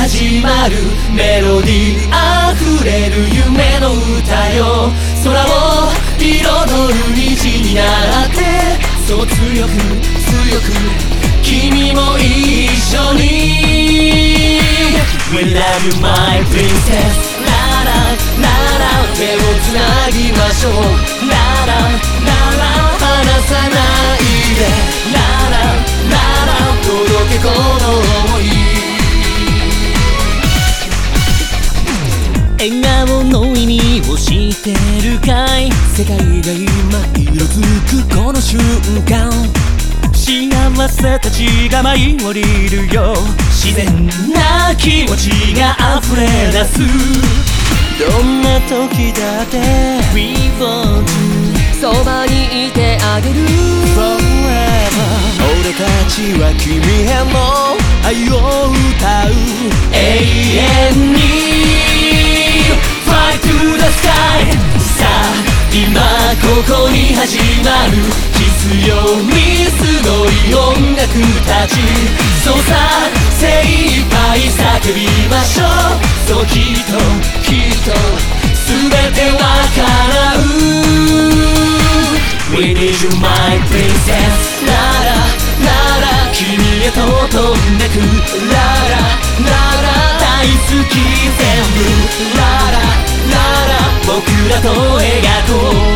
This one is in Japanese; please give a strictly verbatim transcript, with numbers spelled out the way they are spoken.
始まるメロディー溢れる夢の歌よ。空を彩る虹になってそう強く強く君も一緒に We love you my princess ララララ手をつなぎましょうララララ離さないでララララ届けこの想い笑顔の意味を知ってるかい世界が今色づくこの瞬間幸せたちが舞い降りるよ自然な気持ちが溢れ出すどんな時だって We want you そばにいてあげる Forever 俺たちは君への愛を歌う永遠に Fly to the sky さあ今ここに始まる必要にすごい音楽たちそうさ精一杯叫びましょうそうきっときっと全てわからう We need you my princess ララララ君へと飛んでくララララ大好き全部ララララ僕らと描こう